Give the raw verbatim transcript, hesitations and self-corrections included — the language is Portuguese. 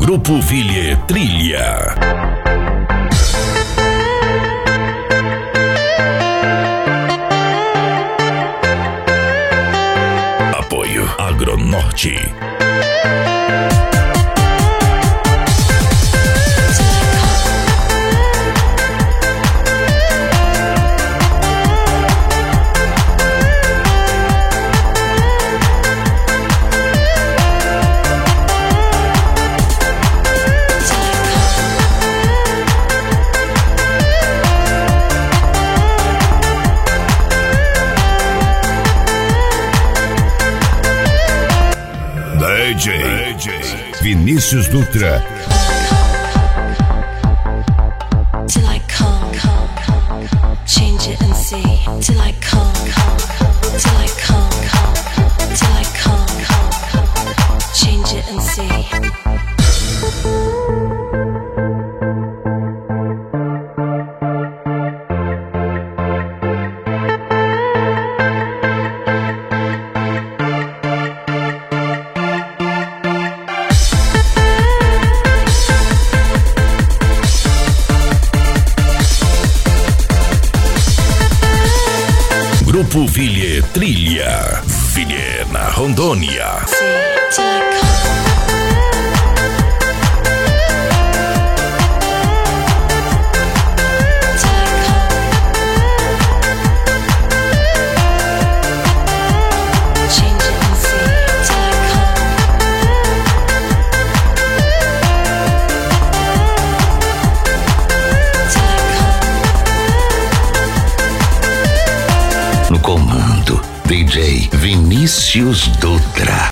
Grupo Ville Trilha. Apoio Agronorte. D J, D J Vinícius Dutra. Till I come, change it and see. Till I come, till I come, till I come, change it and see. Grupo Ville Trilha. Ville na Rondônia. No comando, D J Vinícius Dutra.